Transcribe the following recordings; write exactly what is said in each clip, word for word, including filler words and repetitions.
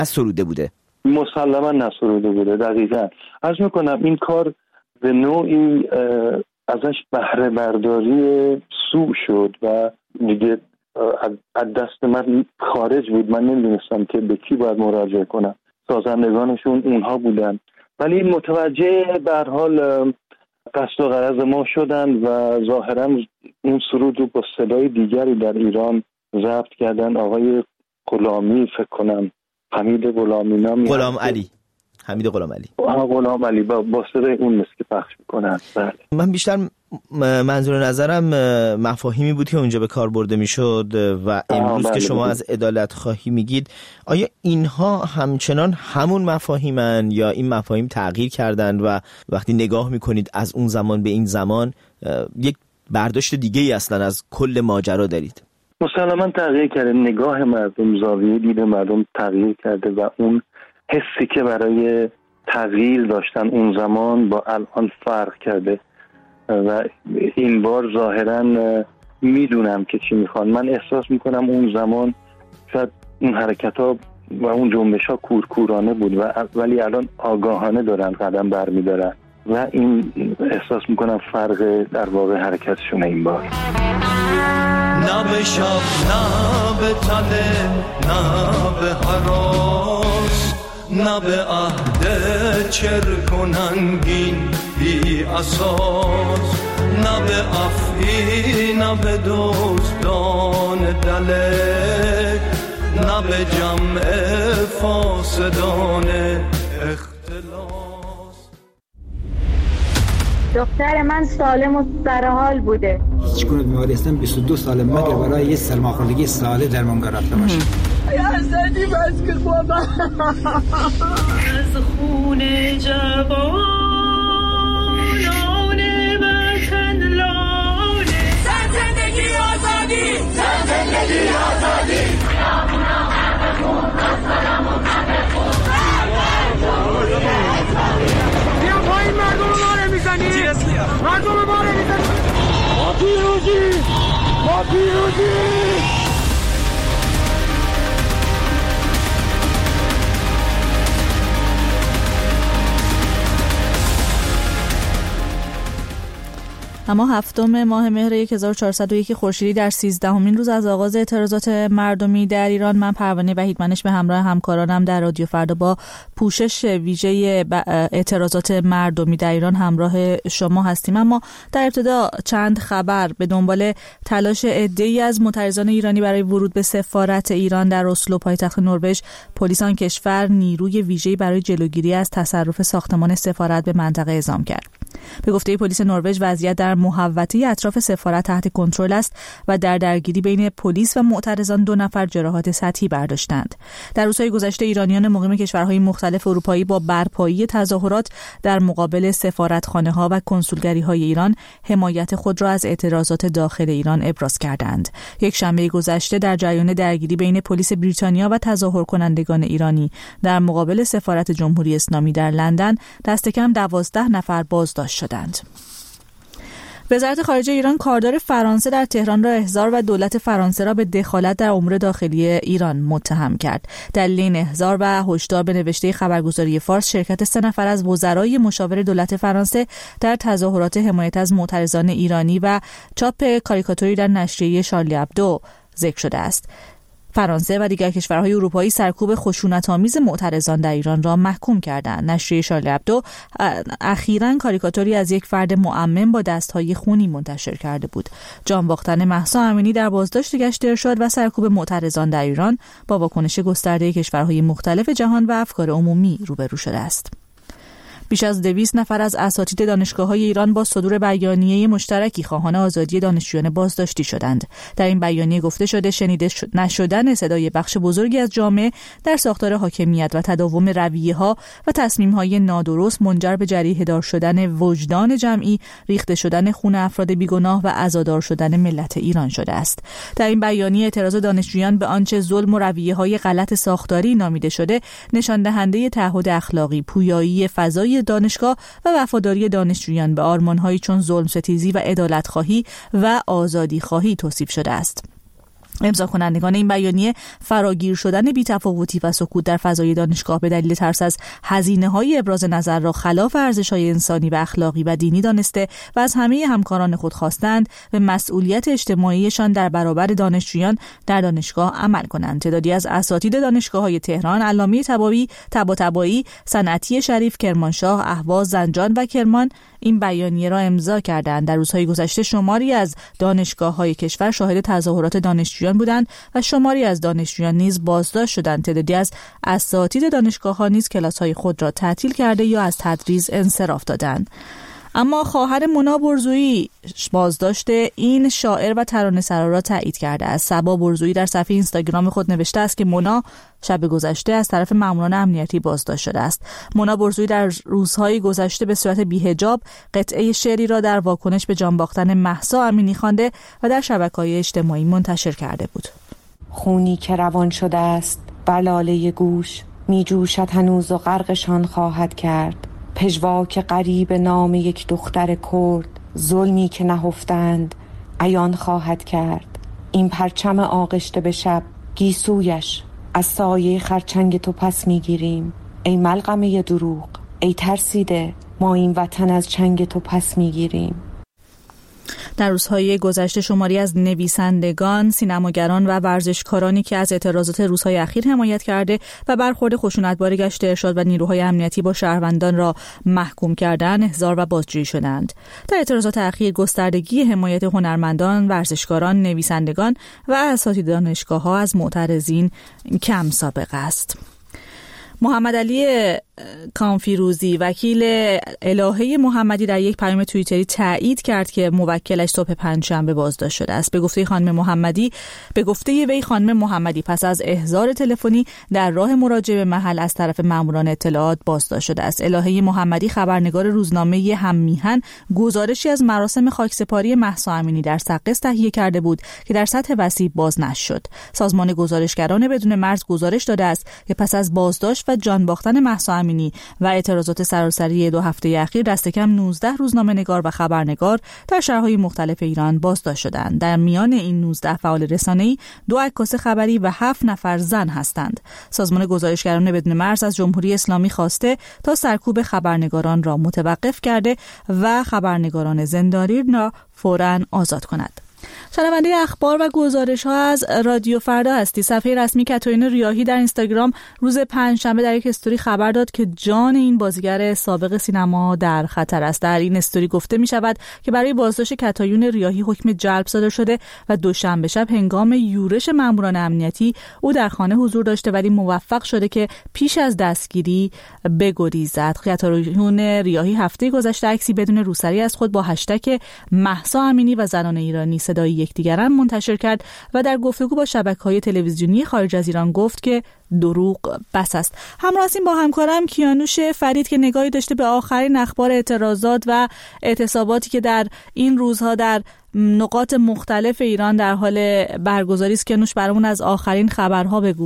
نسروده بوده؟ مسلما نسروده بوده. دقیقاً عرض میکنم این کار به نوعی ازش بهره برداری سوء شد و دیگه از دست من خارج بود. من نمیدونستم که به کی باید مراجعه کنم. سازندگانشون اونها بودن، ولی متوجه به هر حال قصد و غرض ما شدن و ظاهرا اون سرود رو با صدای دیگری در ایران ضبط کردن. آقای غلامی فکر کنم، حمید غلامی نامی، غلام علی حمید غلام علی آها غلام علی با, با صدای اون مثل که پخش میکنن. بله. من بیشتر منظور نظرم مفاهیمی بود که اونجا به کار برده میشد و امروز بله که شما بله. از عدالت خواهی میگید، آیا اینها همچنان همون مفاهیمن یا این مفاهیم تغییر کردن و وقتی نگاه میکنید از اون زمان به این زمان یک برداشت دیگه ای اصلا از کل ماجرا دارید؟ مسلماً تغییر کرده. نگاه مردم، زاویه دید مردم تغییر کرده و اون حسی که برای تغییر داشتن اون زمان با الان فرق کرده و این بار ظاهراً میدونم که چی میخوان. من احساس میکنم اون زمان شاید اون حرکت ها و اون جنبش ها کورکورانه بود و ولی الان آگاهانه دارن قدم برمیدارن و این احساس میکنم فرق در واقع حرکتشونه این بار. نه به شب نه به تله نه به حراس نه به عهد چرکننگین بی اساس نه به افعی نه به دزدان دلک نه به جمع فاسدان اختلاس. دختر من سالم و سرحال بوده. هیچ گونه بیماری هستن بیست و دو سال مگر برای یه سرماخوردگی ساله درمان رفته باشه. یا حسنی بس که بابا از خون جوانان وطن لانه سر زندگی آزادی سر زندگی آزادی خیابونا غرق خون رفتارم و غرق خون بیا پایین مردم ما رو میزنی مردم ما رو میزنی ما پیروزی ما پیروزی. اما هفتم ماه مهر هزار و چهارصد و یک خورشیدی در سیزدهمین روز از آغاز اعتراضات مردمی در ایران، من پروانه وحیدمنش به همراه همکارانم در رادیو فردا با پوشش ویژه اعتراضات مردمی در ایران همراه شما هستیم. اما در ابتدا چند خبر به دنبال تلاش عده‌ای از معترضان ایرانی برای ورود به سفارت ایران در اسلو پایتخت نروژ، پلیس آن کشور نیروی ویژه‌ای برای جلوگیری از تصرف ساختمان سفارت به منطقه اعزام کرد. به گفته پلیس نروژ وضعیت در محوطه اطراف سفارت تحت کنترل است و در درگیری بین پلیس و معترضان دو نفر جراحات سطحی برداشتند. در روزهای گذشته ایرانیان مقیم کشورهای مختلف اروپایی با برپایی تظاهرات در مقابل سفارتخانه‌ها و کنسولگری‌های ایران حمایت خود را از اعتراضات داخل ایران ابراز کردند. یک شنبه گذشته در جریان درگیری بین پلیس بریتانیا و تظاهر کنندگان ایرانی در مقابل سفارت جمهوری اسلامی در لندن دست کم دوازده نفر بازداشت شدند. وزارت خارجه ایران کاردار فرانسه در تهران را احضار و دولت فرانسه را به دخالت در امور داخلی ایران متهم کرد. دلیل این احضار و هشدار به نوشته خبرگزاری فارس شرکت سه نفر از وزرای مشاور دولت فرانسه در تظاهرات حمایت از معترضان ایرانی و چاپ کاریکاتوری در نشریه شارلی ابدو ذکر شده است. فرانسه و دیگر کشورهای اروپایی سرکوب خشونت‌آمیز معترضان در ایران را محکوم کردند. نشریه شارلی ابدو اخیراً کاریکاتوری از یک فرد معمم با دست‌های خونی منتشر کرده بود. جانباختن مهسا امینی در بازداشت گشت ارشاد و سرکوب معترضان در ایران با واکنش گسترده کشورهای مختلف جهان و افکار عمومی روبرو شده است. بیش از دویست نفر از اساتید دانشگاه‌های ایران با صدور بیانیه مشترکی خواهان آزادی دانشجویان بازداشتی شدند. در این بیانیه گفته شده شنیده نشدن صدای بخش بزرگی از جامعه در ساختار حاکمیت و تداوم رویه‌ها و تصمیم‌های نادرست منجر به جریحه دار شدن وجدان جمعی، ریخته شدن خون افراد بیگناه و عزادار شدن ملت ایران شده است. در این بیانیه اعتراض دانشجویان به آنچه ظلم و رویه‌های غلط ساختاری نامیده شده نشان دهنده تعهد اخلاقی، پویایی فضای دانشگاه و وفاداری دانشجویان به آرمان‌هایی چون ظلم ستیزی و عدالت‌خواهی و آزادی‌خواهی توصیف شده است. امضا کنندگان این بیانیه فراگیر شدن بی‌تفاوتی و سکوت در فضای دانشگاه به دلیل ترس از هزینه‌های ابراز نظر را خلاف ارزش‌های انسانی و اخلاقی و دینی دانسته و از همه همکاران خود خواستند به مسئولیت اجتماعیشان در برابر دانشجویان در دانشگاه عمل کنند. تعدادی از اساتید دانشگاه‌های تهران، علامه طباطبایی، طباطبایی، صنعتی شریف، کرمانشاه، اهواز، زنجان و کرمان این بیانیه را امضا کردند. در روزهای گذشته شماری از دانشگاه‌های کشور شاهد تظاهرات دانشجویان بودند و شماری از دانشجویان نیز بازداشت شدند. تعدادی از اساتید دانشگاه‌ها نیز کلاس‌های خود را تعطیل کرده یا از تدریس انصراف دادند. اما خواهر مونا برزویی بازداشت این شاعر و ترانه‌سرا را تایید کرده است. صبا برزویی در صفحه اینستاگرام خود نوشته است که مونا شب گذشته از طرف ماموران امنیتی بازداشت شده است. مونا برزویی در روزهای گذشته به صورت بی‌حجاب قطعه شعری را در واکنش به جان باختن مهسا امینی خوانده و در شبکه‌های اجتماعی منتشر کرده بود. خونی که روان شده است بلاله گوش می جوشد هنوز و غرقشان خواهد کرد. پژواک غریب نام یک دختر کرد، ظلمی که نهفتند عیان خواهد کرد. این پرچم آغشته به شب گیسویش از سایه خرچنگ تو پس میگیریم. ای ملغمه دروغ، ای ترسیده، ما این وطن از چنگ تو پس میگیریم. در روزهای گذشته شماری از نویسندگان، سینماگران و ورزشکارانی که از اعتراضات روزهای اخیر حمایت کرده و برخورد خشونتبار گشت ارشاد و نیروهای امنیتی با شهروندان را محکوم کردند، احضار و بازجویی شدند. در اعتراضات اخیر گستردگی حمایت هنرمندان، ورزشکاران، نویسندگان و اساتید دانشگاه‌ها از معترضین کم سابقه است. محمد علی کانفیروزی وکیل الهه محمدی در یک پیام توییتری تایید کرد که موکلش صبح پنجشنبه بازداشت شده است. به گفته خانم محمدی به گفته وی خانم محمدی پس از احضار تلفنی در راه مراجعه به محل از طرف ماموران اطلاعات بازداشت شده است. الهه محمدی خبرنگار روزنامه هم میهن گزارشی از مراسم خاکسپاری مهسا امینی در سقز تهیه کرده بود که در سطح وسیع باز نشد. سازمان گزارشگران بدون مرز گزارش داده است که پس از بازداشت و جان باختن مهسا امینی و اعتراضات سراسری دو هفته اخیر دست کم نوزده روزنامه‌نگار و خبرنگار در شهرهای مختلف ایران بازداشت شدند. در میان این نوزده فعال رسانه‌ای، دو عکاس خبری و هفت نفر زن هستند. سازمان گزارشگران بدون مرز از جمهوری اسلامی خواسته تا سرکوب خبرنگاران را متوقف کرده و خبرنگاران زندانی را فوراً آزاد کند. شنونده اخبار و گزارش ها از رادیو فردا هستی. صفحه رسمی کاترین ریاحی در اینستاگرام روز پنجشنبه در یک استوری خبر داد که جان این بازیگر سابق سینما در خطر است. در این استوری گفته می شود که برای بازداشت کاترین ریاحی حکم جلب صادر شده و دوشنبه شب هنگام یورش ماموران امنیتی او در خانه حضور داشته ولی موفق شده که پیش از دستگیری بگریزد. کاترین ریاحی هفته گذشته عکسی بدون روسری از خود با هشتگ مهسا امینی و زنان ایرانی صدای یکدیگران منتشر کرد و در گفتگو با شبکه‌های تلویزیونی خارج از ایران گفت که دروغ بس است. همراه هستیم با همکارم کیانوش فرید که نگاهی داشته به آخرین اخبار اعتراضات و اعتصاباتی که در این روزها در نقاط مختلف ایران در حال برگزاری است. کیانوش برامون از آخرین خبرها بگو.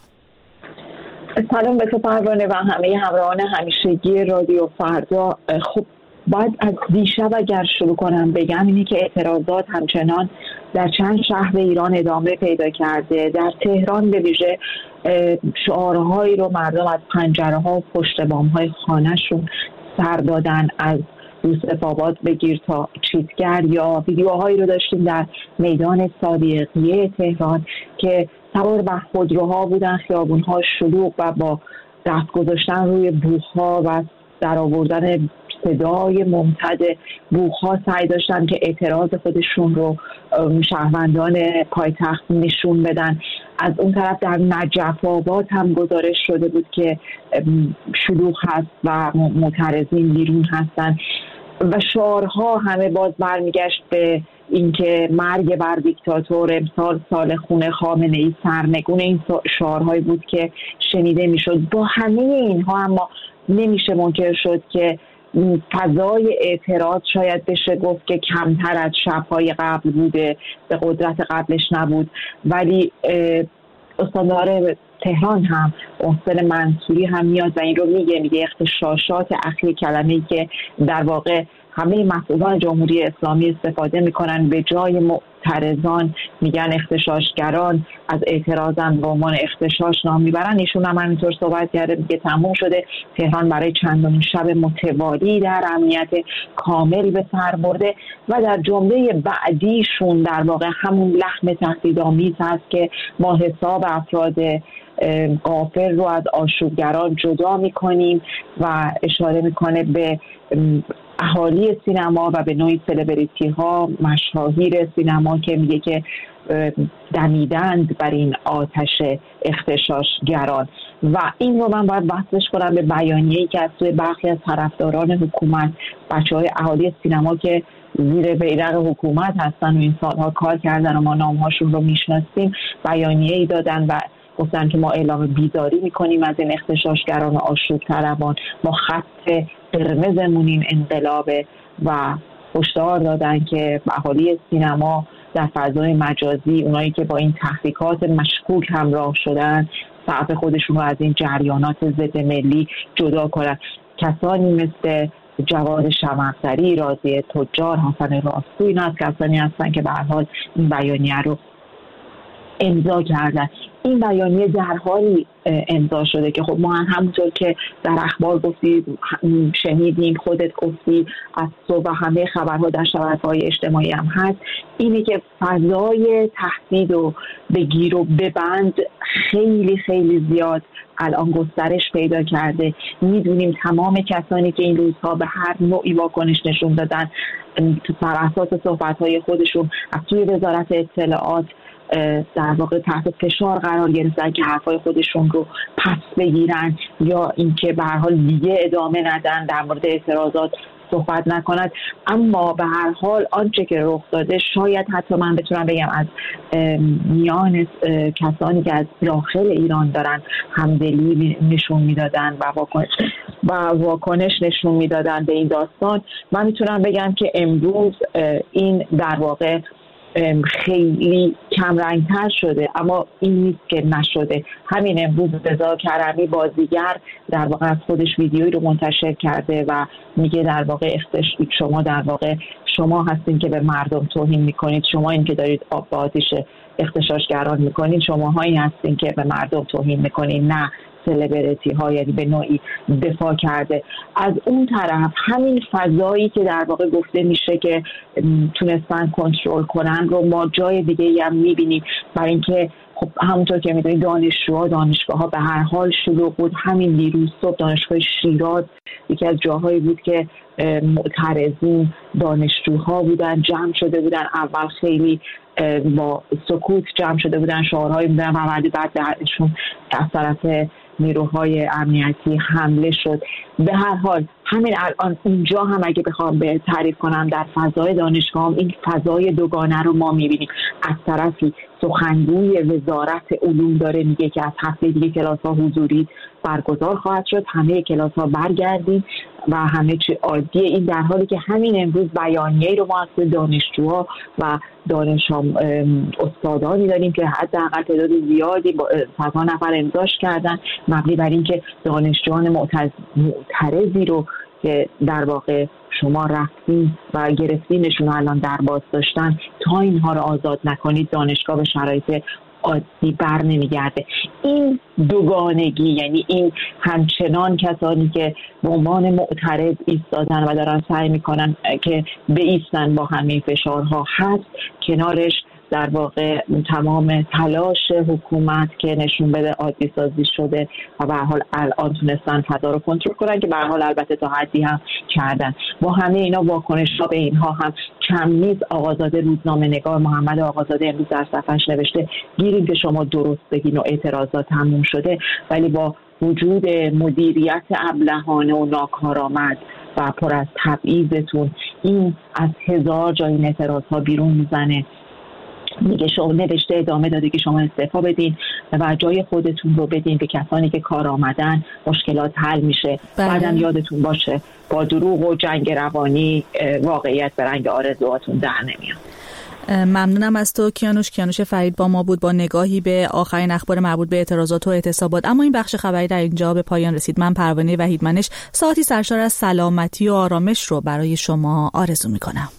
سلام به تو پروانه و همه همراهان همیشگی رادیو فردا. خب باید از دیشب اگر شروع کنم بگم اینه که اعتراضات همچنان در چند شهر ایران ادامه پیدا کرده. در تهران به ویژه شعارهایی رو مردم از پنجره ها و پشت بام های خانه‌شون سر دادن، از یوسف آباد بگیر تا چیتگر، یا ویدیوهایی رو داشتیم در میدان صادقیه تهران که سوار بر خودروها بودن، خیابونها شلوغ و با دست گذاشتن روی بوق‌ها و در آوردن صدای ممتد بوق‌ها سعی داشتن که اعتراض خودشون رو شهروندان پایتخت نشون بدن. از اون طرف در نجف آباد هم گزارش شده بود که شلوغ هست و معترضین بیرون هستن و شعارها همه باز برمیگشت به اینکه مرگ بر دیکتاتور، امسال سال خون خامنه‌ای، سرنگون این شعارهایی بود که شنیده میشد. با همه اینها اما نمیشه منکر شد که فضای اعتراض شاید بشه گفت که کمتر از شب‌های قبل بوده، به قدرت قبلش نبود، ولی استاندار تهران هم محسن منصوری هم میاد و این رو میگه میگه اغتشاشات اخیر، کلمه‌ای که در واقع همه مسئولان جمهوری اسلامی استفاده میکنن، به جای معترضان میگن اغتشاشگران، از اعتراضم به عنوان اغتشاش نام میبرن. ایشون هم همینطور صحبت کرده، میگه تموم شده، تهران برای چندمین شب متوالی در امنیت کامل به سر برده. و در جمله بعدیشون در واقع همون لحن تهدیدآمیز هست که ما حساب افراد غافل رو از آشوبگران جدا میکنیم و اشاره میکنه به اهالی سینما و به نوعی سلبریتی ها، مشاهیر سینما که میگه که دمیدند بر این آتش اغتشاشگران. و این رو من باید بحثش کنم به بیانیه‌ای که از سوی برخی از طرفداران حکومت، بچه‌های اهالی سینما که زیر بیرق حکومت هستن و این سالها کار کردن و ما نامهاشون رو میشناسیم، بیانیه‌ای دادن و گفتن که ما اعلام بیداری میکنیم از این اغتشاشگران و آشوب طلبان، ما خط قرمزمون این انقلابه و هشدار دادن که اهالی سینما در فضای مجازی، اونایی که با این تحقیقات مشکوک همراه شدن، صرف خودشون رو از این جریانات ضد ملی جدا کنن. کسانی مثل جواد شمع‌افزری، راضیه تجار، حسن راستو، این از کسانی هستن که به هر حال این بیانیه رو امضا کردن. این بیانیه در حالی امضا شده که خب ما همونطور که در اخبار گفتی، شنیدیم، خودت گفتی، از صبح همه خبرها در شبکه‌های اجتماعی هم هست، اینه که فضای تهدید و بگیر و ببند خیلی خیلی زیاد الان گسترش پیدا کرده. میدونیم تمام کسانی که این روزها به هر نوعی واکنش نشون دادن، بر اساس صحبت‌های خودشون از توی وزارت اطلاعات در واقع تحت فشار قرار گرفتن که حرفای خودشون رو پس بگیرن یا اینکه به هر حال دیگه ادامه ندن، در مورد اعتراضات صحبت نکنند. اما به هر حال آنچه که رخ داده، شاید حتی من بتونم بگم از میان کسانی که از داخل ایران دارن همدلی نشون میدادن و واکنش و واکنش نشون میدادن به این داستان، من میتونم بگم که امروز این در واقع خیلی کم رنگتر شده، اما این نیست که نشده. همین امروز رضا کرمی بازیگر در واقع از خودش ویدیویی رو منتشر کرده و میگه در واقع اختش شما در واقع شما هستین که به مردم توهین میکنید، شما این که دارید آب به آتیش اغتشاشگران میکنید، شماهایی هستین که به مردم توهین میکنید، نه سلبریتی ها. یعنی به نوعی دفاع کرده. از اون طرف همین فضایی که در واقع گفته میشه که تونستن کنترل کنن رو ما جای دیگه ای هم میبینیم، برای اینکه خب همونطور که میدونید دانشجوها، دانشگاه ها به هر حال شلوغ بود. همین دیروز صبح دانشگاه شیراز یکی از جاهایی بود که معترضین دانشجوها بودن، جمع شده بودن. اول خیلی با سکوت جمع شده بودن، شعارهایی بودن و بعد بعدشون از طرف نیروهای امنیتی حمله شد. به هر حال همین الان اونجا هم اگه بخوام به تعریف کنم در فضای دانشگاه هم این فضای دوگانه رو ما میبینیم. از طرفی سخنگوی وزارت علوم داره میگه که از هفته دیگه کلاس ها حضوری برگزار خواهد شد، همه کلاس ها برگردیم و همه چی عادیه. این در حالی که همین امروز بیانیه‌ای رو ما از دانشجوها و دانش استادانی داریم که حداقل تعداد زیادی صدها نفر امضاش کردن، مبنی بر اینکه دانشجویان معترضی رو که در واقع شما رفتین و گرفتینشون الان در باز داشتن، تا اینها رو آزاد نکنید دانشگاه به شرایط عادی بر نمیگرده. این دوگانگی، یعنی این همچنان کسانی که به عنوان معترض ایستادن و دارن سعی میکنن که بایستن با همه فشارها هست، کنارش در واقع تمام تلاش حکومت که نشون بده عادی سازی شده و به هر حال الان تونستن فضا رو کنترل کنن که به هر حال البته تا حدی هم کردن. با همه اینا واکنش‌ها به اینها هم کم نیست. آقازاده روزنامه نگار محمد آقازاده امروز در صفحه‌اش نوشته گیریم که شما درست بگین و اعتراضات تموم شده، ولی با وجود مدیریت ابلهانه و ناکارآمد و پر از تبعیضتون این از هزار جای این اعتراض‌ها بیرون میزنه. میگه شما نوشته ادامه داده که شما استعفا بدین و جای خودتون رو بدین به کسانی که کار آمدن، مشکلات حل میشه. بله. بعدم یادتون باشه با دروغ و جنگ روانی واقعیت به رنگ آرزوهاتون در نمیاد. ممنونم از تو کیانوش. کیانوش فرید با ما بود با نگاهی به آخرین اخبار مربوط به اعتراضات و اعتصابات. اما این بخش خبری در اینجا به پایان رسید. من پروانه وحیدمنش ساعتی سرشار از سلامتی و آرامش رو برای شما آرزو میکنم.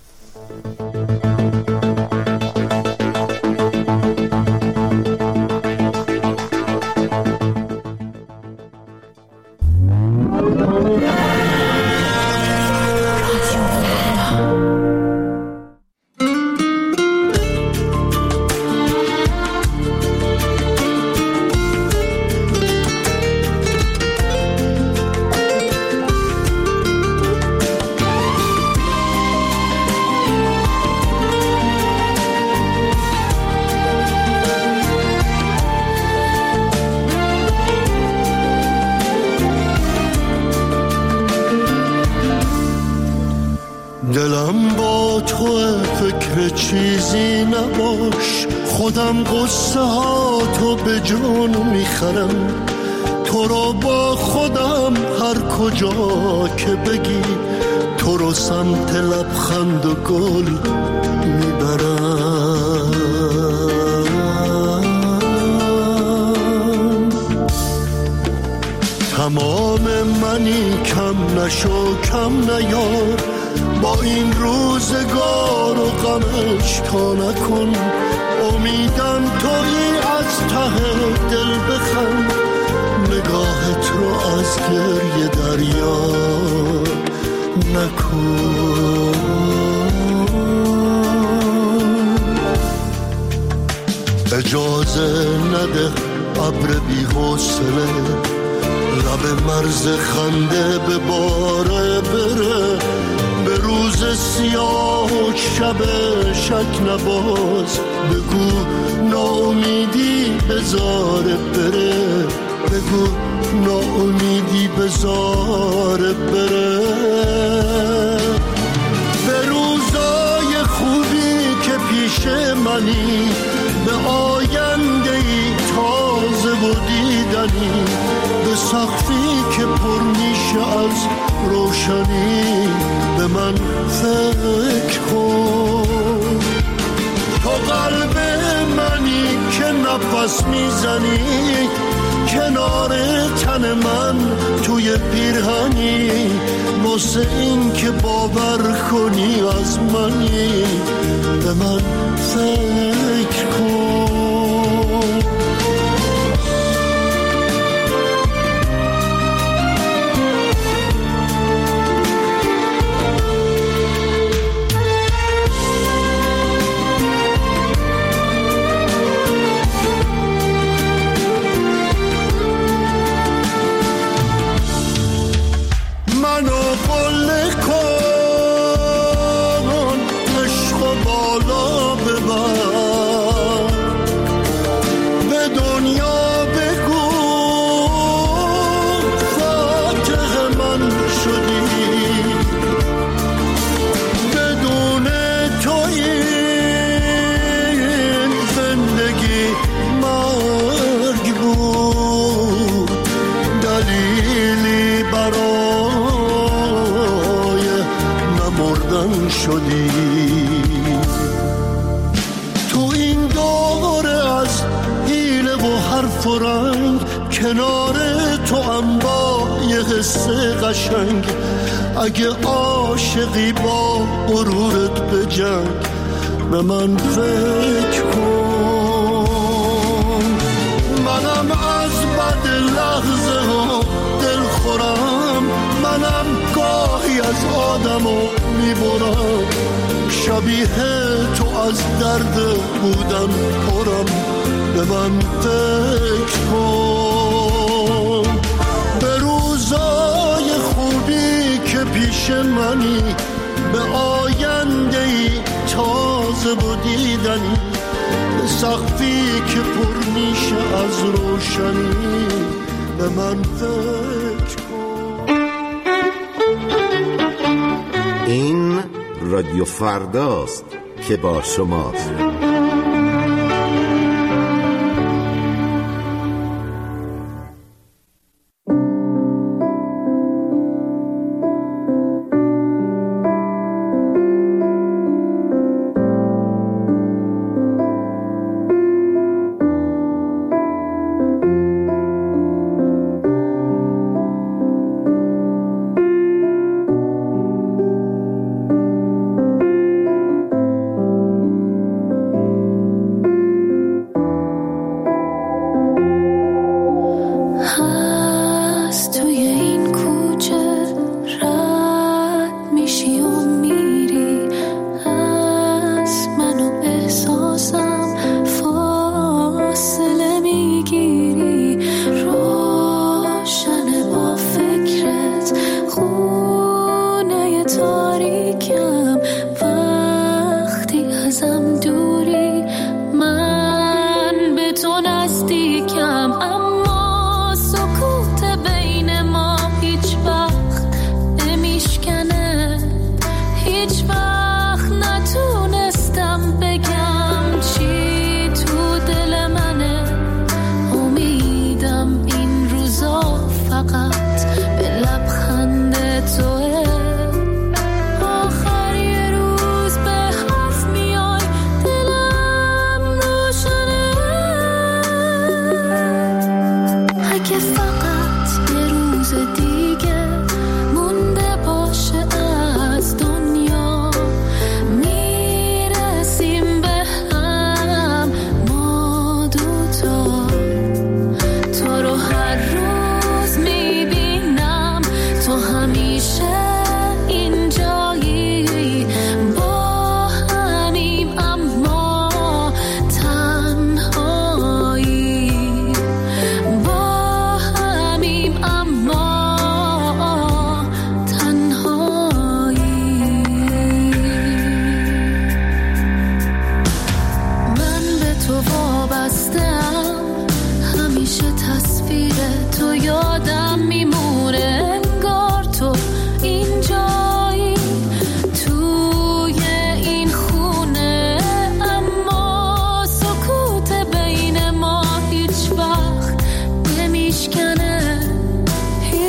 دلم با تو فکر چیزی نباش، خودم قصه ها تو به جون میخرم، تو رو با خودم هر کجا که بگی، تو رو سمت لبخند و گل میبرم. تمام منی کم نشو کم نیار، با این روزگار و غمش تا نکن، امیدم تویی از ته دل بخند، نگاهت رو از گریه دریا نکن. اجازه نده ابر بی حوصله لب مرز خنده به باره بره، به روز سیاه و شب شک نباز، بگو ناامیدی بذاره بره، بگو ناامیدی بذاره بره. به روزای خوبی که پیش منی، به آینده ای تازه و دیدنی، به سقفی که پر میشه از روشنی، به من فکر کن. تو قلب منی که نفس میزنی، کنار تن من توی پیرهنی، واسه این که باور کنی از منی، به من فکر کن. تو این دوره از حیله و حرف و رنگ، کنار تو هم با یه حس قشنگ، اگه عاشقی با غرورت بجنگ، به من فکر کن. منم از بد لحظه ها دل خورم، منم گاهی از آدمو میبرم، شبیه تو از درد بودن پرم، به من فکر کن. به روزای خوبی که پیش منی، به آینده ای تازه و دیدنی، به سقفی که پر میشه از روشنی، به من فکر کن. این رادیو فرداست که با شماست.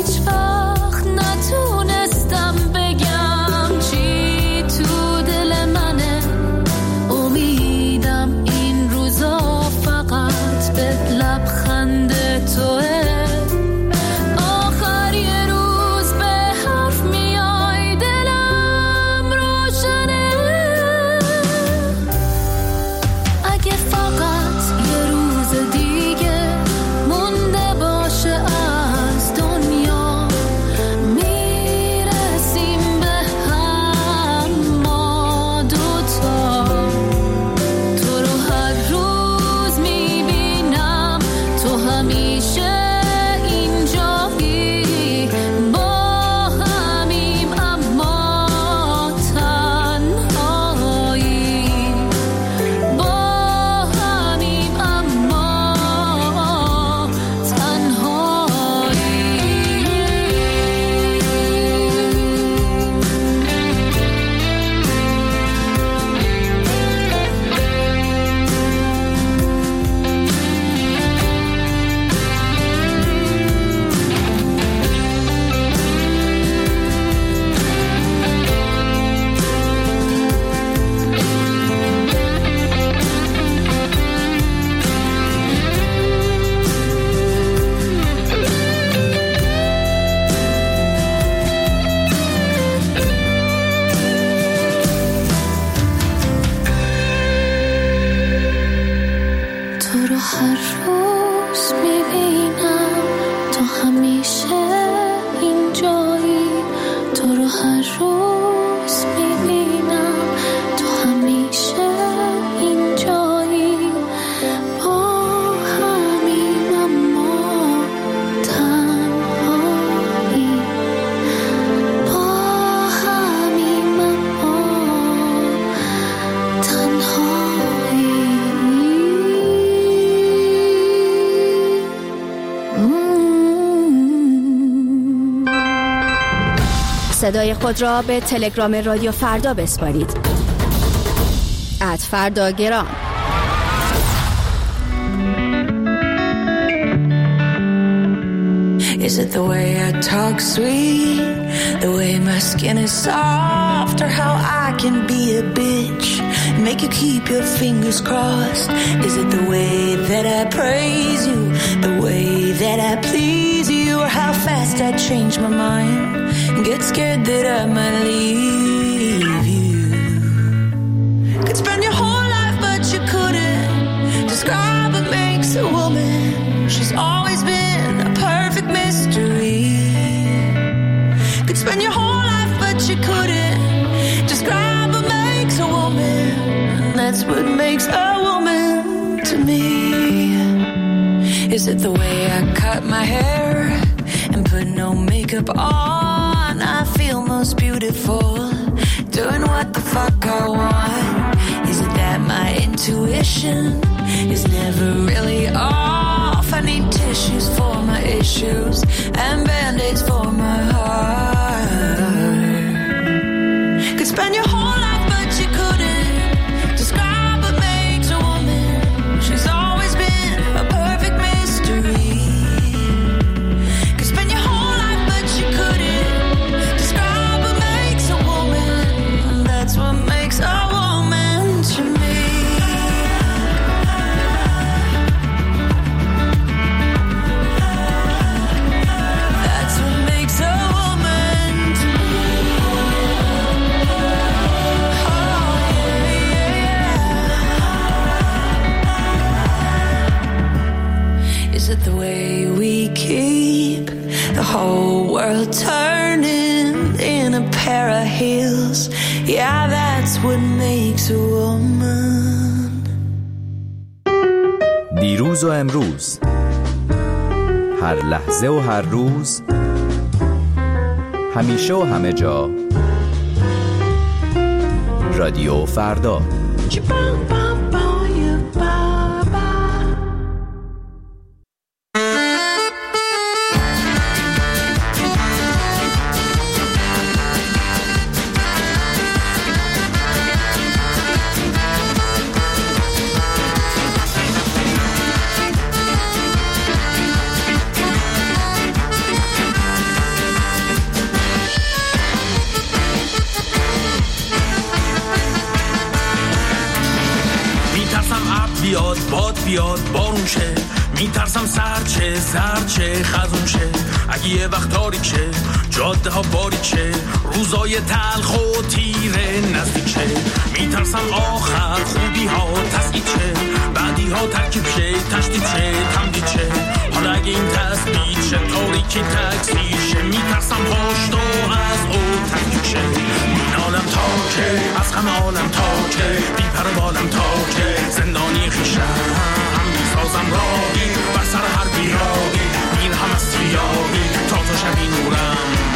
صدای خود را به تلگرام رادیو فردا بسپارید. ات فردا گرام. Is it the way I talk sweet, the way my skin is soft, or how I can be a bitch, make you keep your fingers crossed? Is it the way that I praise you, the way that I please you, or how fast I change my mind and get scared that I might leave you? Could spend your whole life but you couldn't describe what makes a woman. She's always been a perfect mystery. Could spend your whole life but you couldn't describe what makes a woman. That's what makes a woman to me. Is it the way I cut my hair and put no makeup on? I feel most beautiful doing what the fuck I want. Is it that my intuition is never really off? I need tissues for my issues and band-aids for my heart. Could spend your whole life but you couldn't describe what makes a woman. She's always been a perfect mystery. Could spend your whole life but you couldn't describe what makes a woman. That's what makes a woman to me. The way we keep the whole world turning in a pair of heels. Yeah, that's what makes a woman. دیروز و امروز، هر لحظه و هر روز، همیشه و همه جا، رادیو فردا. باد بیاد بارون شه، میترسم سرچه زرچه خزون شه. اگه یه وقت تاریک شه جاده ها باریک شه، روزای تلخ و تیره نزدیک شه. میترسم آخر خوبی ها تسکید شه، بعدی ها ترکیب شه تشدید شه تمدید شه. حالا اگه این تثبیت شه تاریکی تکثیر شه، میترسم پشت و از او تکیب شه. مینالم تا که از غم عالم تا که بی پر و بالم تا که زندانی خویشم میسازم راهی بر سر هر بیراهی، میرهم از سیاهی تا تو شبی نورم.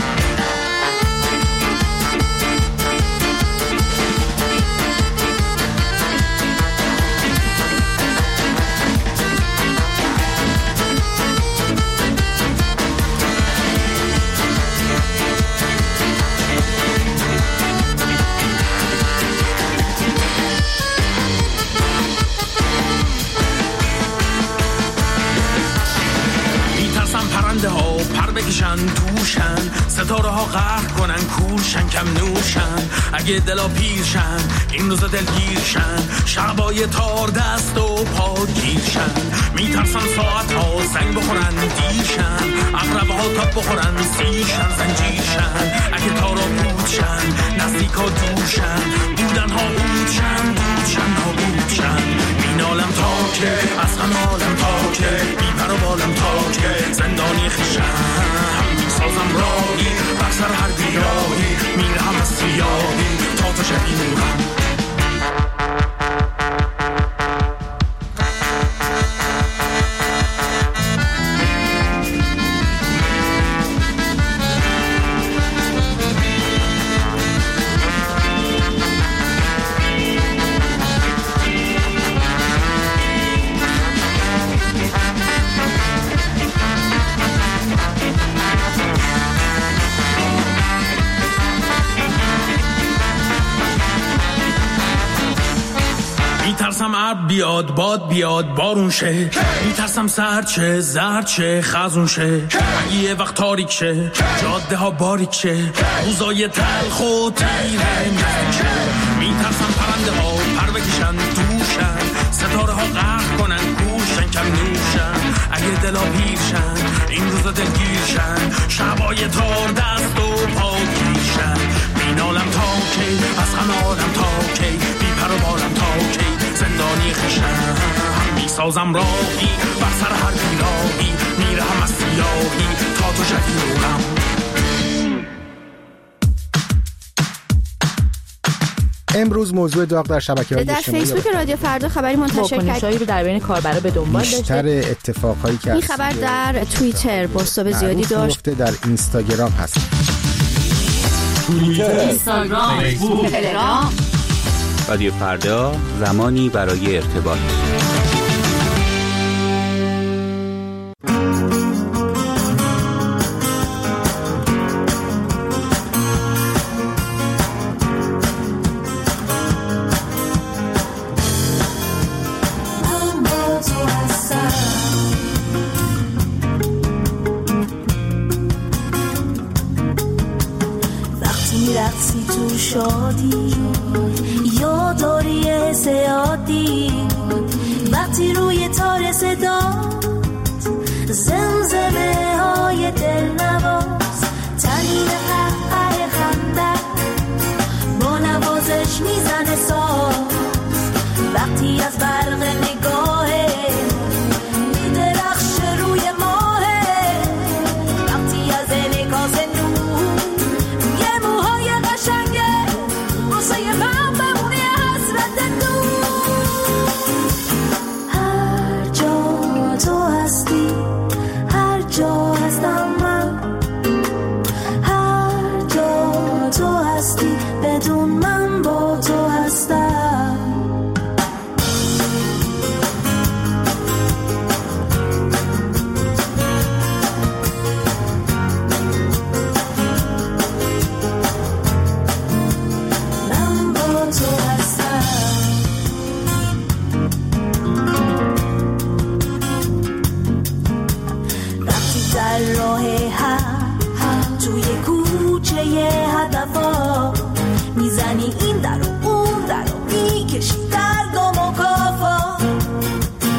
پرنده ها پر بکشن توشن، ستاره ها قهر کنن کورشن کم نوشن. اگه دلا پیرشن این روزا دلگیرشن، شبای تار دست و پا گیرشن. میترسن ساعت ها زنگ بخورن دیرشن، اقرب ها تاب بخورن سیرشن زنجیرشن. اگه تارا بودشن نزدیک ها دورشن، بودن ها بودشن بودشن ها بودشن. مینالم تا که از غم عالم تا که بی پر و بالم تا که زندانی خویشم میسازم راهی بر سر هر بیراهی، میرهم از سیاهی تا تو شبی نورم. میترسم ابر بیاد باد بیاد بارون شه، میترسم سرچه زرچه خزون شه. اگه یه وقت تاریک شه جاده ها باریک شه، روزای تلخ و تیره نزدیک شه. میترسم پرنده ها پر بکشن دوشن، ستاره ها قهر کنن کورشن کم نوشن. اگه دلا پیرشن این روزا دلگیرشن، شبای تار دست و پا گیرشن. مینالم تا کی از غم عالم تا کی بی پر و بالم تا کی زندانی خویشم میسازم راهی بر سر هر بیراهی، میرهم از سیاهی تا تو شبی نورم. امروز موضوع داغ در شبکه‌های در فیسبوک رادیو فردا خبری منتشر واکنشایی رو در بین کاربرا به دنبال داشته. بیشتر اتفاقایی که این خبر در توییتر پست زیادی داشت، در اینستاگرام هست. توییتر، اینستاگرام، فیسبوک، تلگرام. رادیو فردا، زمانی برای ارتباط. رقصی تو شادی یا داری زیادی، وقتی روی تار صدات زمزمه های دل نواز، تنین قهقه خنده با نوازش میزنه ساز. وقتی از برق نگاهه میدرخشه روی ماهه، وقتی از انعکاس نور یه موهای قشنگه واسه من بمونه حسرت دور. هر جا تو هستی هر جا هستم من، هر جا تو هستی بدون من با تو هستم. میزنی این در و اون در و میکشی در گم و کافا.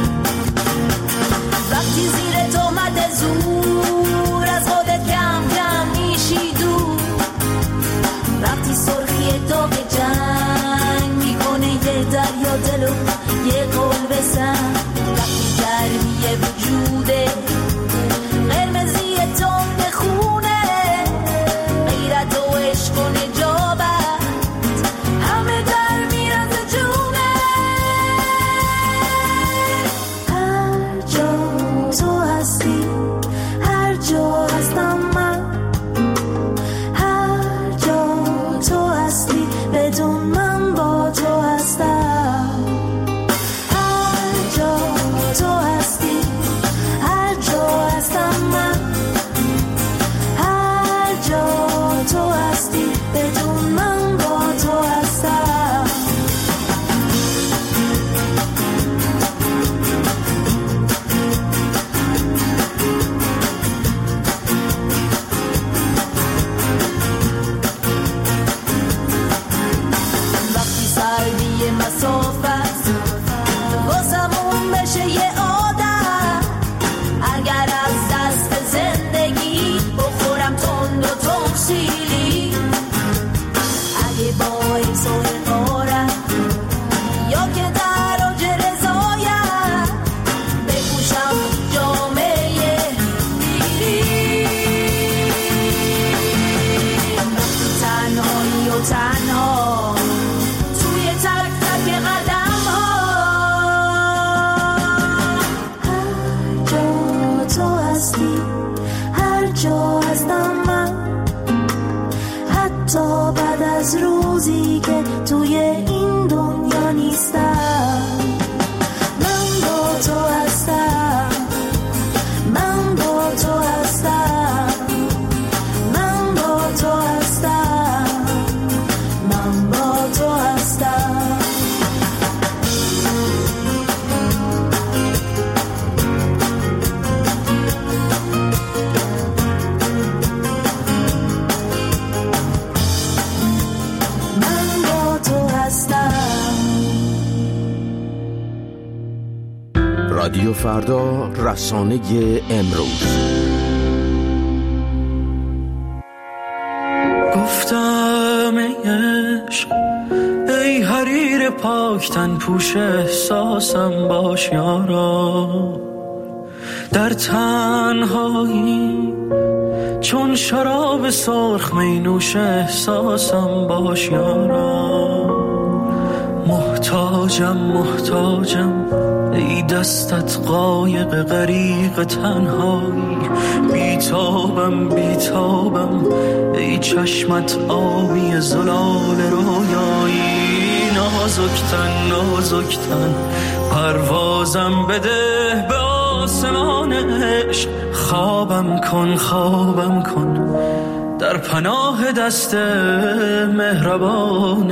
رادیو فردا، رسانه امروز. گفتم ای عشق، ای حریر پاکتن پوش احساسم باش یارا، در تنهایی چون شراب سرخ می نوش احساسم باش یارا. محتاجم محتاجم ای دستت قایق غریق تنهایی، بیتابم بیتابم ای چشمت آبی زلال رویایی. نازکتن نازکتن پروازم بده به آسمان عشق، خوابم کن خوابم کن در پناه دست مهربان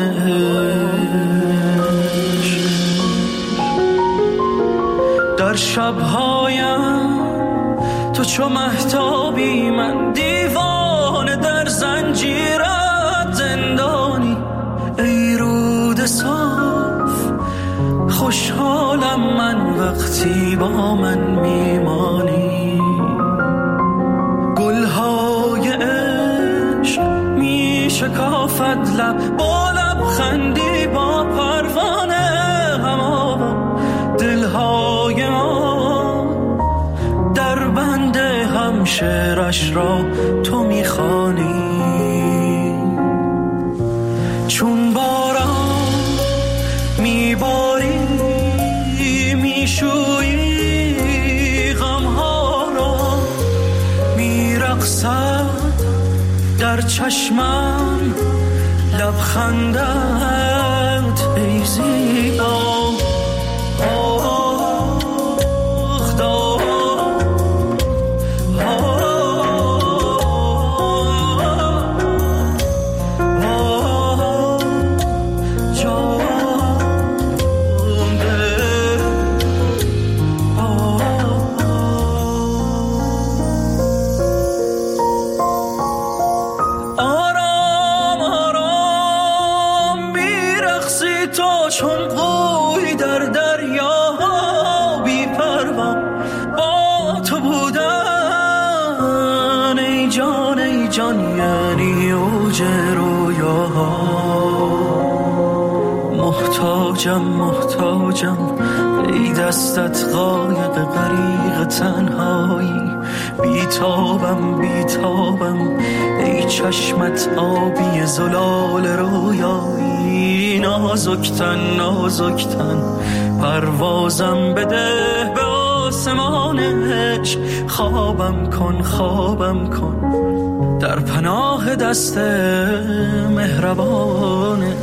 عشق. در شبهایم تو چو مهتابی، من دیوانه در زنجیرت زندانی. ای رود صاف خوشحالم من وقتی با من میمانی. گلهای عشق می شکافد لب با لبخندی با پروانه همه. دلهای ما در بند هم شعرش را تو میخوانی. چون باران میباری میشویی غمها را، میرقصد در چشمم لبخندت ای زیبا. محتاجم محتاجم ای دستت قایق غریق تنهایی، بیتابم بیتابم ای چشمت آبی زلال رویایی. نازکتن نازکتن پروازم بده به آسمان عشق، خوابم کن خوابم کن در پناه دست مهربان عشق.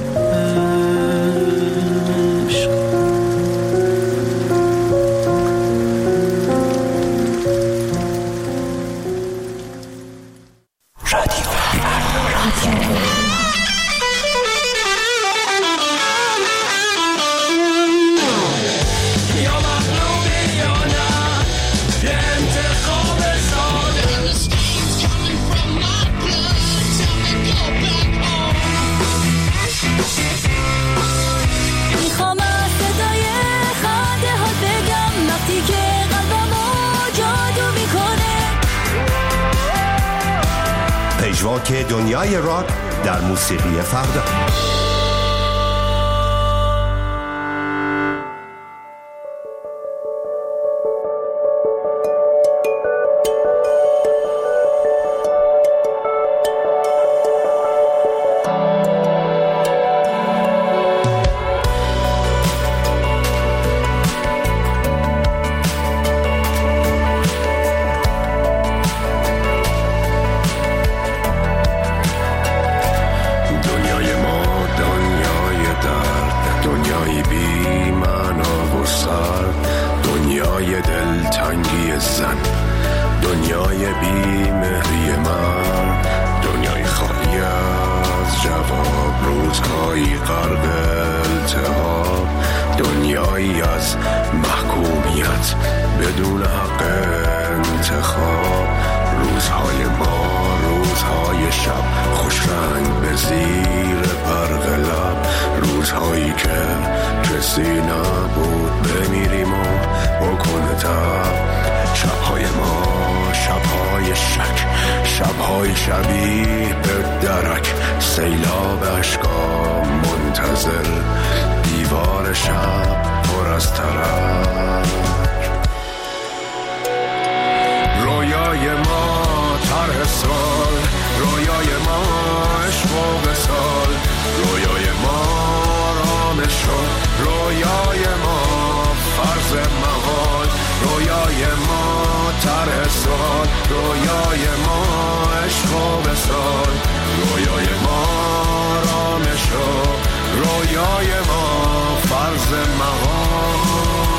پژواک دنیای راک در موسیقی فردا. روزهایی که کسی نبود بمیریم و بکنه شب، شبهای ما شبهای شک، شبهای شبیه به درک، سیلاب اشکام منتظر، دیوار شب پر از ترک. رویای ما طرح سال، رویای ما عشق و وصال، رویای ما رامش و رویای ما فرض محال، رویای ما طرح سال، رویای ما عشق و وصال، رویای ما رامش و رویای ما فرض محال.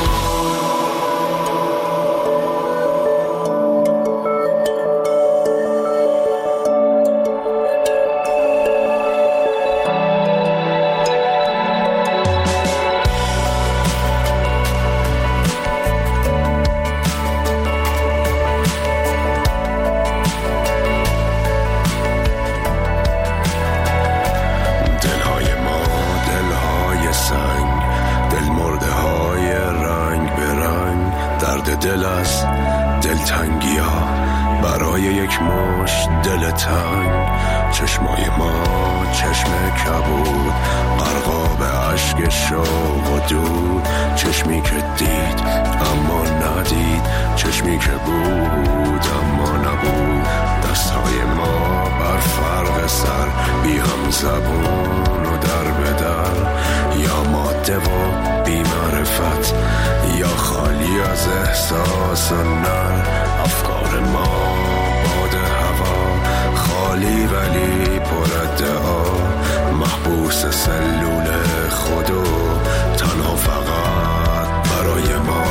دل از دلتنگی ها برای یک مش دل تنگ، چشمای ما چشم کبود غرقاب عشق شوق و دود، چشمی که دید اما ندید، چشمی که بود اما نبود، دستهای ما بر فرق سر بی هم زبون و در به در، یا ماده و بی معرفت یا خالی از احساس و نر، افکار ما باد هوا خالی ولی پر ادعا، محبوس سلول خودو تنها فقط برای ما.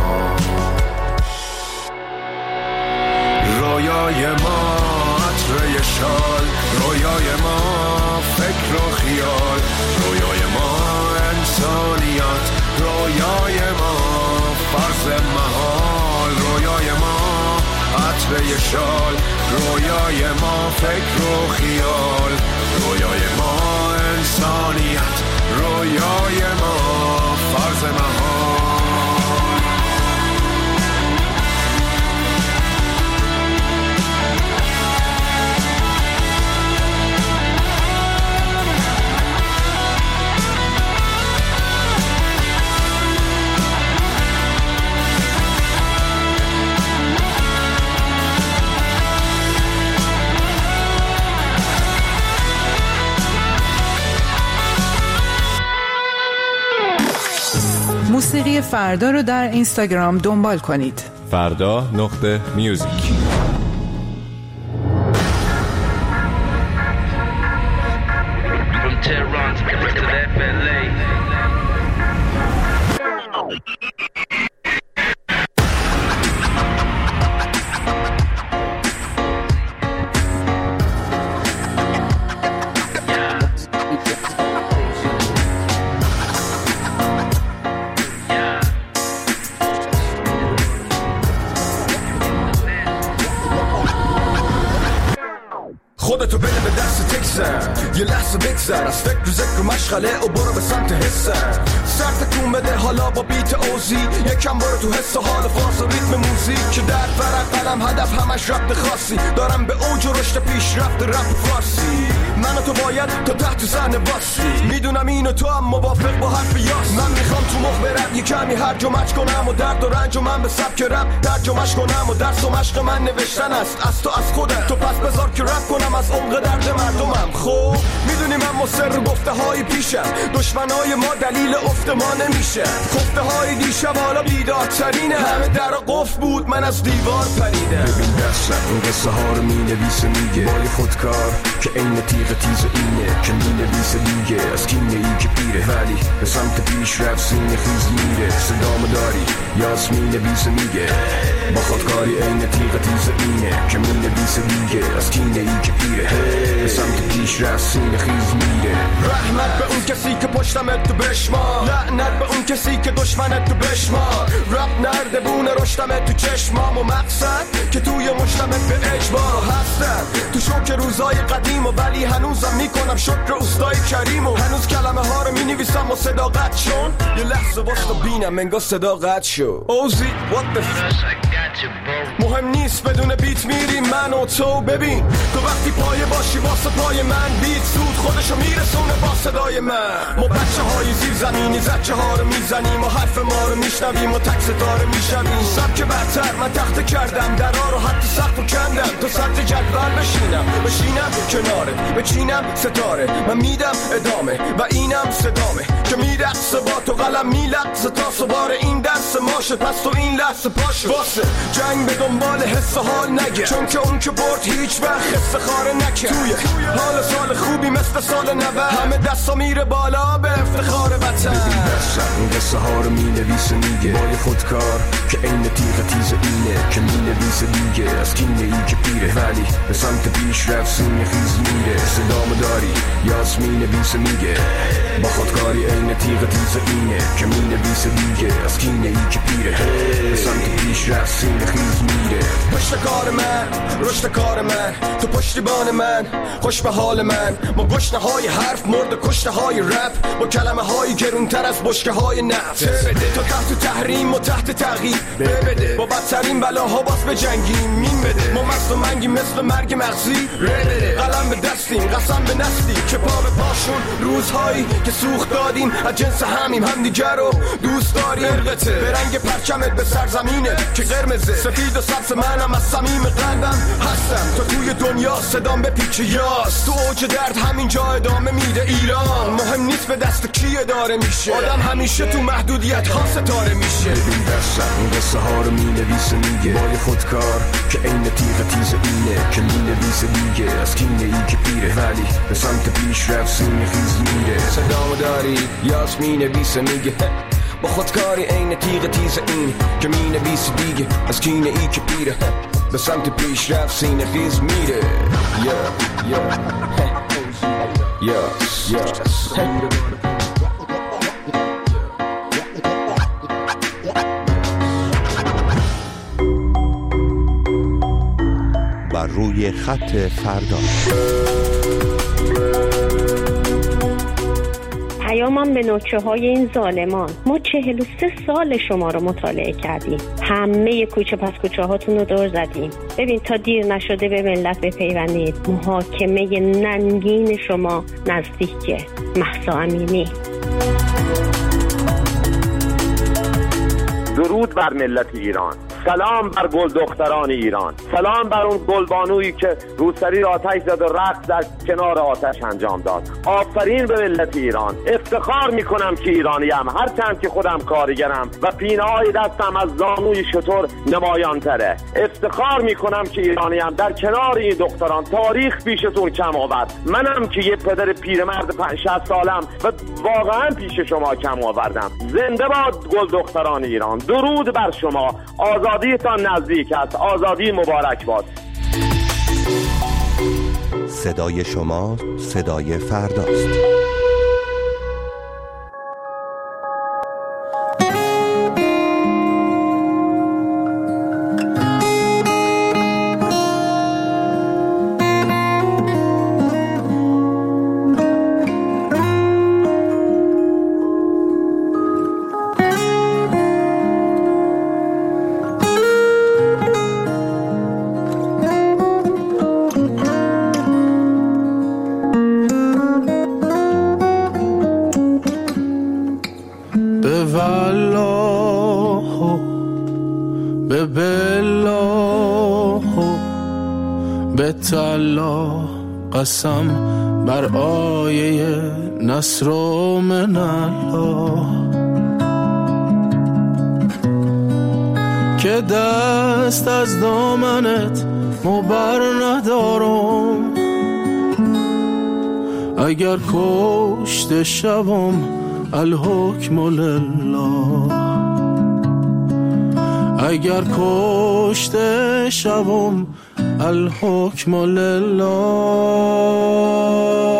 رویای ما عطر شال، رویای ما فکر و خیال، رویای ما انسانیت، رویای ما فرض محال، رویای ما عطر شال، رویای ما فکر و خیال، رویای ما انسانیت، رویای ما فرض محال. موسیقی فردا رو در اینستاگرام دنبال کنید. فردا نقطه میوزیک. خودتو بده به دست تکسن، یه لحظه بگذر از فکر و ذکر و مشغله و برو به سمت حسن، سر تکون بده حالا با بیت اوزی، یکم برو تو حس و حال فارس و ریتم موزیک، که در ورق قلم هدف همش ربط خاصی، دارم به اوج و رشد پیش رفت رپ فارسی، من و تو باید تا تحت صحنه باسی، میدونم اینو تو هم موافق با حرف یاس، من میخوام تو مخ برم یه کمی هرج و مچ کنم و درد و رنج و من به سبک رپ ترجمهش کنم و درس و مشق من نوشتن است از تو از خودت، تو پس بذار که رپ کنم از عمق درد مردمم. خب میدونی من مصر گفته های پیشم، دشمنای ما دلیل افت ما نمیشه، خفته های دیشب حالا بیدارترینه، همه در قفل بود من از دیوار پریدم. ببین دستم این قصه ها رو می نویسه میگه بای خودکار که این تیغ تیز اینه که می نویسه دیگه از کینه ای که پیره، ولی به سمت پیش رفت سینه خیز میره، صدامو داری یاس می نویسه میگه با خودکاری این تیغ تیز اینه که می نویسه دیگه از کینه ای که پیره، به سمت پیش پیشرفت سینه خیز میره. رحمت به اون کسی که پشتمت تو بشمار، لعنت به اون کسی که دشمنت تو بشمار. رب نرده بونه رشتمت تو چشمام و مقصد که توی مشتمت به اجبار هستن. تو شوک روزای قدیم و ولی هنوزم میکنم شکر استای کریم و هنوز کلمه ها رو مینویسم و صداقت شون. یه لحظه واسه بینم انگار صداقت شو. اوزی what the f- مهم نیست بدون بیت میریم من و تو. ببین تو وقتی پایه باشی واسه پای من بیت سود خودشو میرسونه با صدای من. ما بچه های زیر زمینی زچه ها رو میزنیم و حرف ما رو میشنویم و تک ستاره میشویم. سبک برتر من تخت کردم درها رو حتی سخت و کندم تا سطح جدول بشینم بشینم کنارت بچینم ستاره. من میدم ادامه و اینم صدامه که میرقصه با تو قلم میلقصه تا سوار این درس ماشه. پس تو این لحظه پاشه واسه جنگ به دنبال حس حال نگه، چون که اون که برد هیچ وقت حس خاره نکه. توی حال سال خوبی مثل سال نود همه دستا میره بالا به افتخار وطن. ببین دستم این قصه ها رو مینویسه میگه با یه خودکار که این تیغ تیز اینه که مینویسه دیگه از کینه ای که پیره ولی به سمت پیش رفت سینه خیز میره. صدامو داری یاس مینویسه میگه با خودکاری این تیغ تیز اینه که مینویسه دیگه از کینه ای که پیره به سمت پیش رفت سینه خیز میره. پشت کار من رشد کار من تو پشتیبان من خوش به حال من. ما گشنه های حرف مرد کشته های رپ با کلمه های گرونتر از بشکه های نفت. بده تو تحت تحریم و تحت تغییر بده با بدترین بلاها باز به جنگیم مین بده. ما مست و منگی مثل مرگ مغزی بده. قلم به دستیم قسم به نسلی که پا به پاشون روزهایی که سوخت دادیم از جنس همیم همدیگر رو دوست داریم. برقته به رنگ پرچمت به سرزمینه که قرمزه سفید و سبز منم از صمیم قلبم هستم. تو توی دنیا صدام به پیچ یاست تو اوج درد همینجا ادامه میده. ایران مهم نیست به دست کی اداره میشه، آدم همیشه تو محدودیت ها ستاره میشه. ببین دستم این قصه ها رو مینویسه میگه با یه خودکار که این تیغ تیز اینه که مینویسه دیگه از کینه ای که پیره ولی به سمت پیش رفت سینه خیز میره. صدامو داری یاس مینویسه میگه با خودکاری این تیغ تیز این که مینویسه دیگه از کینه ای که پیره به سمت پیش رفت سینه خیز میره. yeah, yeah. yeah, yeah. بر روی خط فردا پیامم به نوچه های این ظالمان. ما چهل و سه سال شما رو مطالعه کردیم، همه کوچه پس کوچه هاتون رو دور زدیم. ببین تا دیر نشده به ملت بپیوندید. محاکمه ننگین شما نزدیکه. مهسا امینی. درود بر ملت ایران، سلام بر گل دختران ایران، سلام بر اون گلبانویی که روسری را آتش زد و رقص در کنار آتش انجام داد. آفرین به ملت ایران. افتخار میکنم که ایرانیم، هر چند که خودم کارگرم و پینه های دستم از زانوی شتر نمایان تره. افتخار میکنم که ایرانیم. در کنار این دختران تاریخ پیشتون کم آورد. منم که یه پدر پیرمرد پنج شصت سالم و واقعا پیش شما کم آوردم. زنده باد گل دختران ایران. درود بر شما. آزادیتان نزدیک است. آزادی مبارک باد. صدای شما صدای فرداست. قسم بر آیه نصر و من الله که دست از دامنت مبر ندارم. اگر کشته شوم الحکم لله، اگر کشته شوم الحکم لله.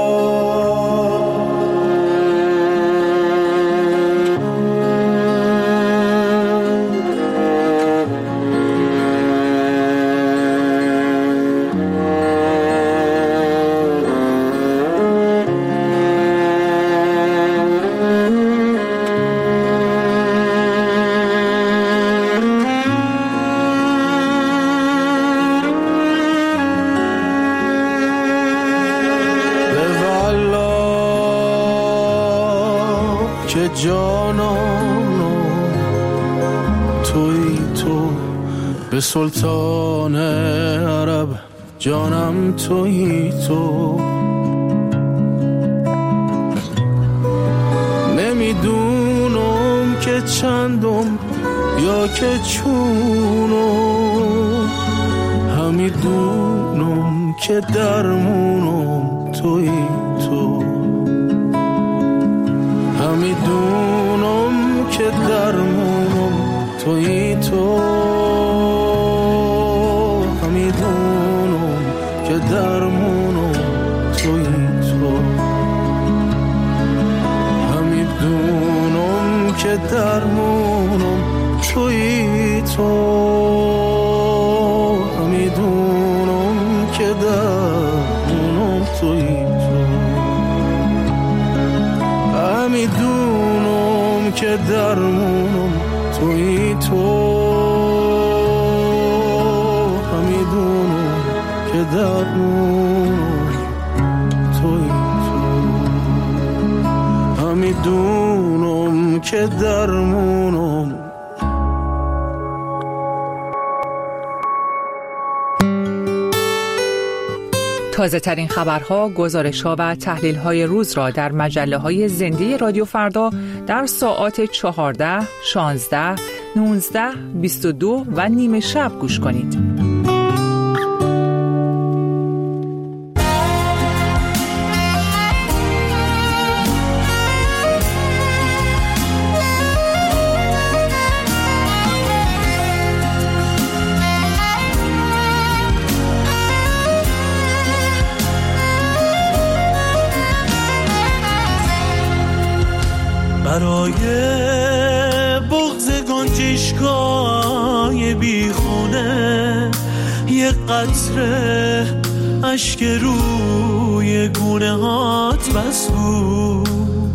که جانانم توی تو، به سلطان عرب جانم توی تو. نمیدونم که چندم یا که چونم، همیدونم که درمونم توی تو، همیدونم که درمونم توی تو، همیدونم که درمونم توی تو، همیدونم که درمونم توی تو، همیدونم که درمونم توی تو، همیدونم که درمونم توی تو، همیدونم که درمونم توی تو، همیدونم که درمونم. تازه ترین خبرها، گزارش‌ها و تحلیل‌های روز را در مجله‌های زنده رادیو فردا در ساعات چهارده، شانزده، نوزده، بیست و دو و نیمه شب گوش کنید. برای بغض گنجشگاه بیخونه یه قطره اشک روی گونه هات بس بود،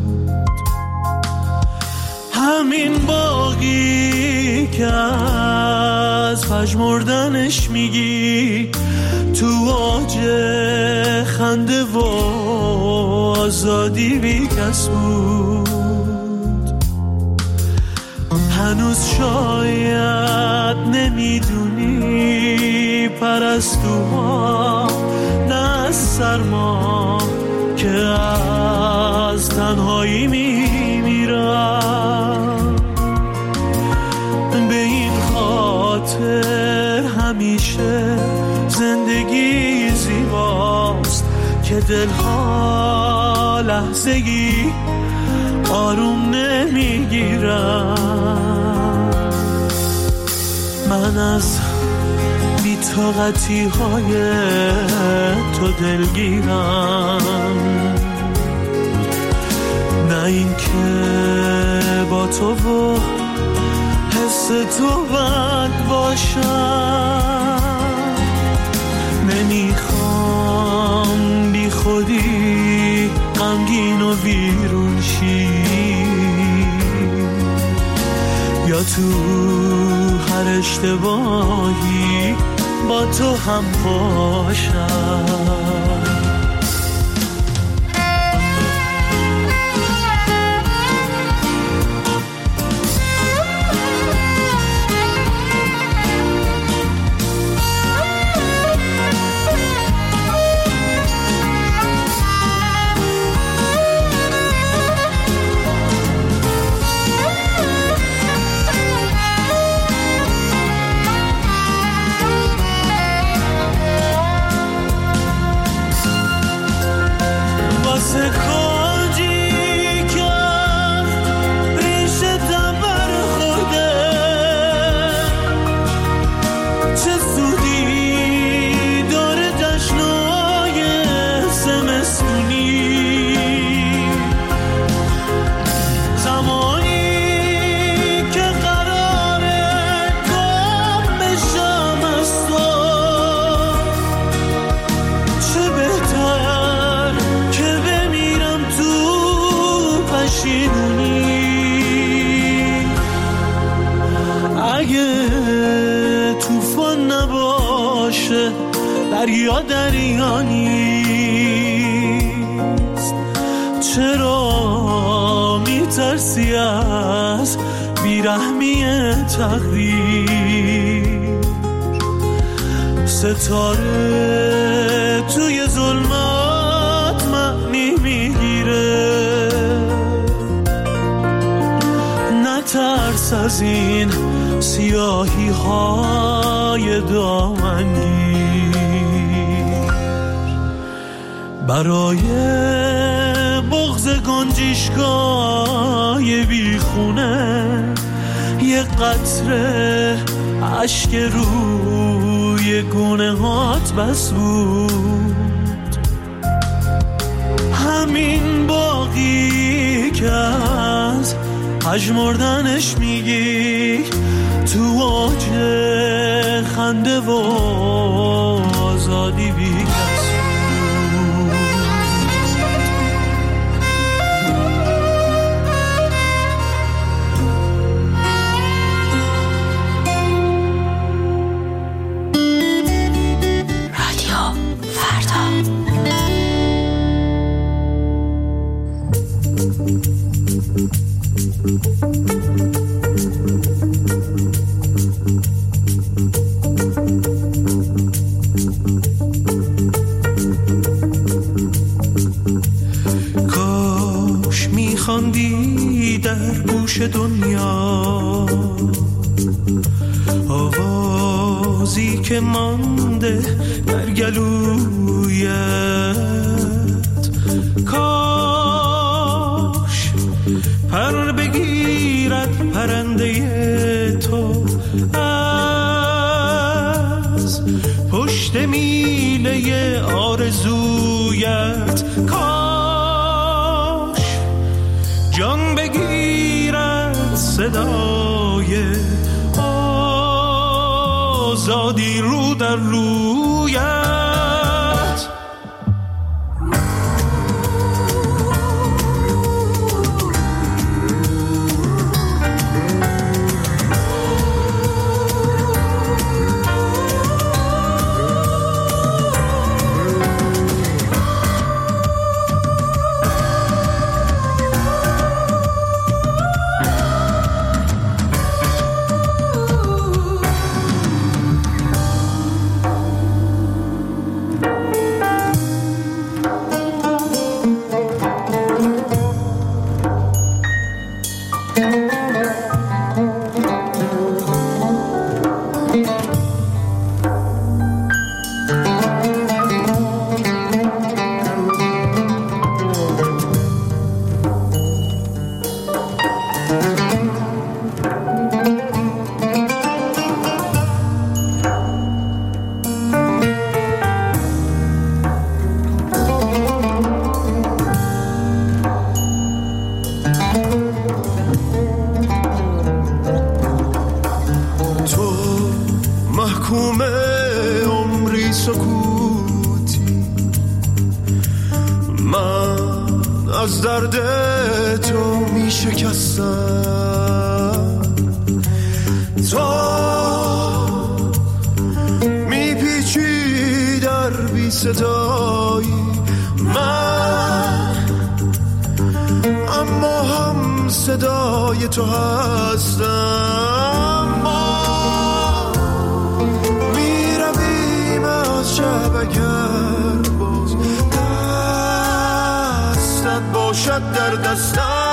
همین باقی که از پژمردنش میگی تو آج خنده و آزادی بی کس بود. هنوز شاید نمیدونی پرستوها نه از سرما که از تنهایی میمیرن، به این خاطر همیشه زندگی زیباست که دلها لحظه‌ای آروم نمیگیرن. من از بی‌طاقتی های تو دلگیرم، نه این که با تو و حس تو بد باشم، نمیخوام بی خودی غمگین و ویرون شی یا تو هر اشتباهی با تو هم باشم. چه بهتر که بمیرم درسی از بیرحمی تقدیر. ستاره توی ظلمات معنی میگیره، نترس از این سیاهی های دامنگیر. برای بغض گنجشگاه بیخونه یه قطره اشک روی گونه هات بس بود. همین باقی که از پژمردنش میگی تو اوج خنده و آزادی بی کس بود. رادیو فردا. کاش میخواندی در گوش دنیا آوازی که مانده در گلویت. کاش پر بگیرد پرنده تو از پشت میله آرزویت. کاش جان بگیرد صدای آزادی رو در رویت. از درد تو می شکستم، تو می پیچی در بی صدایی من، اما هم صدای تو هستم. ما می رویم از شب اگر باز دستت باشد در دستم.